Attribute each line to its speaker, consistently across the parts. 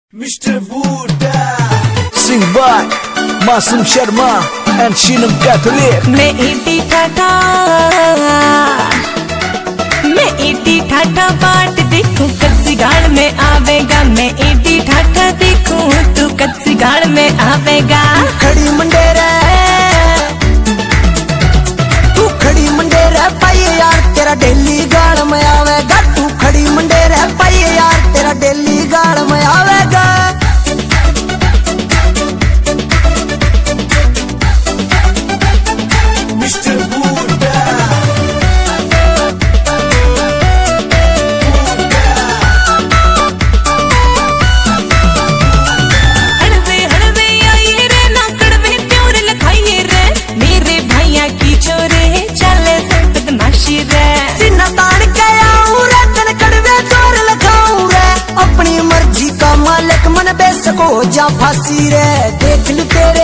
Speaker 1: Mr. Buddha
Speaker 2: Sing by Masum Sharma and Shinam Catholic।
Speaker 3: मैं इटी ठाठा बाट देखूं कच्ची गाड़ में आवेगा। मैं इटी ठाठा देखूं तू कच्ची गाड़ में आवेगा।
Speaker 4: खड़ी मंडेरा तू खड़ी मंडेरा पाई यार तेरा डेली गाड़ में आवेगा। तू खड़ी मंडेरा पाई यार तेरा डेली गाड़ में आवेगा।
Speaker 1: Mr. Buddha
Speaker 3: हड़वे हड़वे आइए रे ना कड़वे प्योर लखाइए रे। मेरे भैया की छोरे चले से बदमाशी रे।
Speaker 4: सीना तान के आऊं रे तन कड़वे जोर लगाऊं रे। अपनी मर्जी का मालिक मन बेसको जा फांसी रे। देख लू तेरे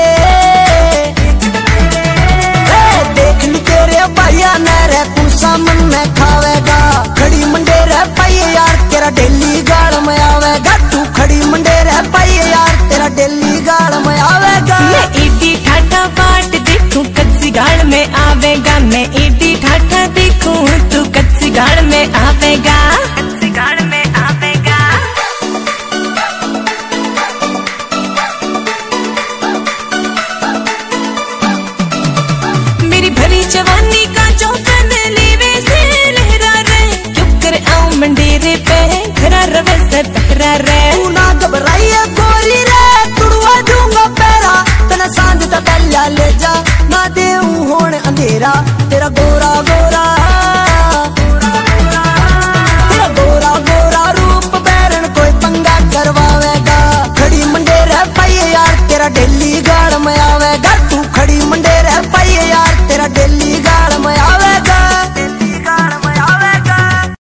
Speaker 4: देख लू तेरे भैया न रे तू सामन में खावेगा। खड़ी मंडेरा पाई यार तेरा डेली गाड़ में आवेगा। तू खड़ी मंडेरा पाई यार तेरा डेली गाड़ में आवेगा।
Speaker 3: मैं इटी ठाठा बाट देखूं कच्ची गाड़ में आवेगा। मैं इटी ठाठा देखूं तू कच्ची गाड़ में आवेगा। कच्ची गाड़ में आवेगा। मेरी भरी जवानी का चौपन लीवे से लहरा रे। क्यों कर आऊं मंडेरे पे खरा रवे से टकरा रे।
Speaker 4: तू ना घबराइए गोरी रे तुड़वा दूंगा पैरा। तना सांझ दा पहला ले जा ना देऊं होण अंधेरा। तेरा गोरा गोरा तेरा गोरा गोरा रूप बैरन कोई पंगा करवावेगा। खड़ी मंडेरा पाई यार तेरा डेली गाड़ में आवेगा। तू खड़ी